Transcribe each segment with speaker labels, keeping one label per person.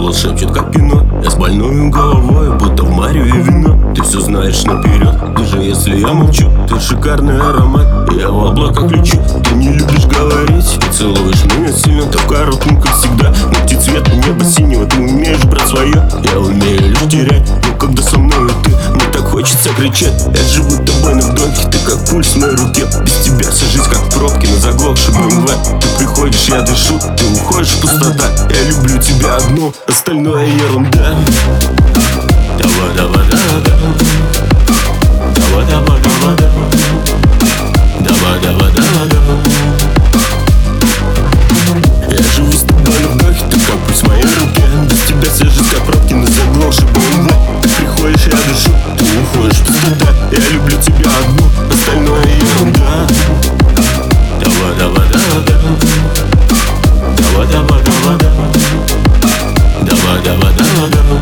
Speaker 1: голос шепчет, как кино. Я с больной головой, будто в Марию и вино. Ты все знаешь наперед, даже если я молчу. Ты шикарный аромат, я в облаках лечу. Ты не любишь говорить, ты целуешь меня сильно. Ты в коротком, как всегда, ногти цвета неба синего. Ты умеешь брать свое, я умею лишь терять. Но когда со мной ты, мне так хочется кричать. Я живу тобой на вдохе, ты как пульс в моей руке. Без тебя вся жизнь как в пробке на заглохшей БМВ. Ты приходишь, я дышу, ты уходишь в пустота. Я люблю тебя одну, остальное ерунда. Давай, давай, давай, давай, давай, давай, давай, давай, давай, давай. Я живу с тобой на вдохе, ты как пульс в моей руке. Без тебя вся жизнь как пробки на заглохшей БМВ. Ты приходишь, я дышу, ты уходишь в пустота. Я люблю тебя одну, остальное ерунда. Давай, давай, давай, давай, давай, давай, давай, давай, давай, давай, давай.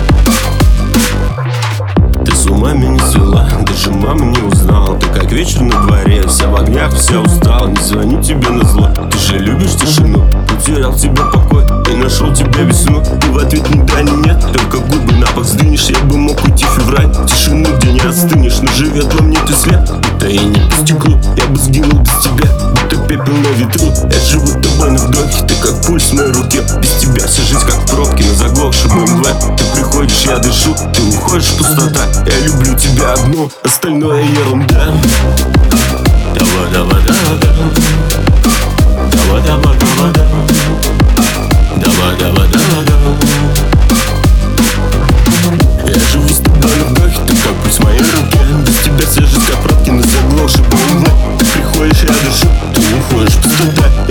Speaker 1: Ты с ума меня свела, даже мама не узнала. Ты как вечер на дворе, вся в огнях, вся устала. Не звоню тебе на зло, ты же любишь тишину. Потерял тебе покой и нашел тебя весну. Ты в ответ ни да, ни нет, только губы на бок сдвинешь. Я бы мог уйти в февраль, тишину, где не остынешь. Но живет во мне ты свет, будто и не по стеклу. Я бы сгинул без тебя, будто пепел на ветру. Я живу тобой на вдохе, ты как пульс в моей руке. Без тебя вся жизнь как в пробке на заглохшей БМВ. Ты приходишь, я дышу, ты уходишь в пустота. Я люблю тебя одну, остальное ерунда. Давай, давай, давай, давай, давай, давай, давай, давай, давай, давай, давай. Я живу с тобой на вдохе, ты как пульс в моей руке. Без тебя вся жизнь как пробки на заглохшей БМВ. Ты приходишь, я дышу, ты уходишь в пустота.